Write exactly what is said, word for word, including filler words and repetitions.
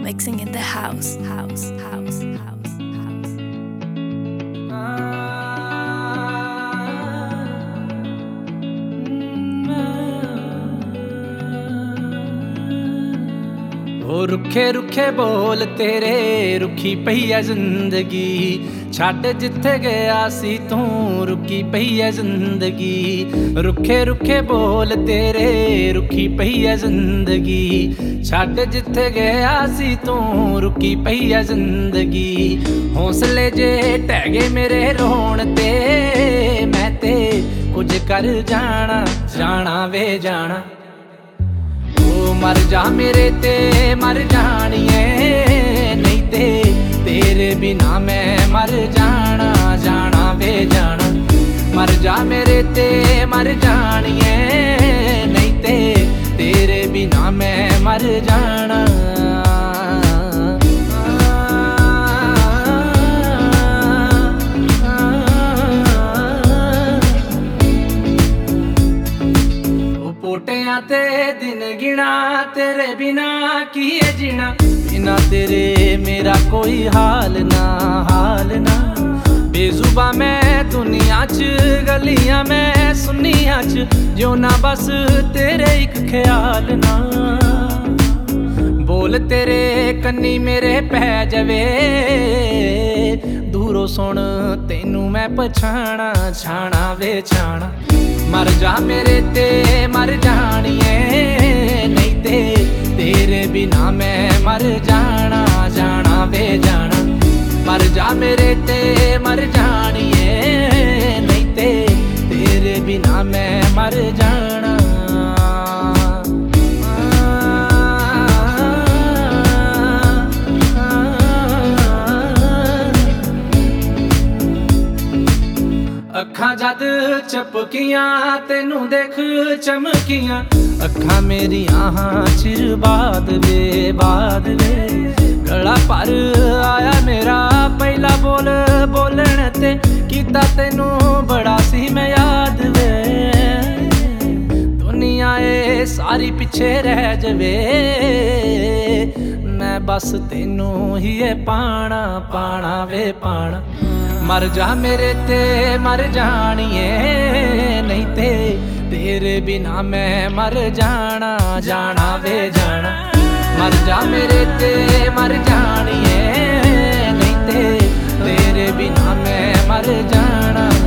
mixing in the house, house, house, house, house. ओ रुखे रुखे बोल तेरे रुखी पई है जिंदगी छड्ड जिथे गया सी तू रुकी पई है जिंदगी रुखे रुखे बोल तेरे रुखी पई है जिंदगी छड्ड जिथे गया सी तू रुकी पई है जिंदगी हौसले जे ढह गए मेरे रोण ते मैं ते कुछ कर जाना जाना वे जाना मर जा मेरे ते मर जानिए नहीं ते तेरे बिना मैं मर जाना जाना वे जाना मर जा मेरे ते मर जानिए नहीं ते तेरे बिना मैं मर जाना पोटियां ते दिन गिना तेरे बिना की है जीना बिना तेरे मेरा कोई हाल ना हाल ना बेजुबा मैं दुनिया च गलियां मैं सुनिया च जो ना बस तेरे एक ख्याल ना बोल तेरे कन्नी मेरे पै जावे दूरों सुन तेनू मैं पछाणा छाणा वे छाणा मर जा मेरे ते मर जानिए नहीं ते तेरे बिना मैं मर जाना जाना वे जाना मर जा मेरे ते मर जानिए नहीं ते तेरे बिना मैं मर जाना अखां जद चपकियां तेनू देख चमकियां अखां मेरियां हाँ चिर बाद वे बाद वे गला पर आया मेरा पहला बोल बोलण ते कीता तेनू बड़ा सी मैं याद वे दुनिया ए सारी पिछे रह जावे मैं बस तेनू ही पाना पाना वे पाना मर जा मेरे ते मर जानिए नहीं ते तेरे बिना मैं मर जाना जाना वे जाना मर जा मेरे ते मर जानिए नहीं ते तेरे बिना मैं मर जाना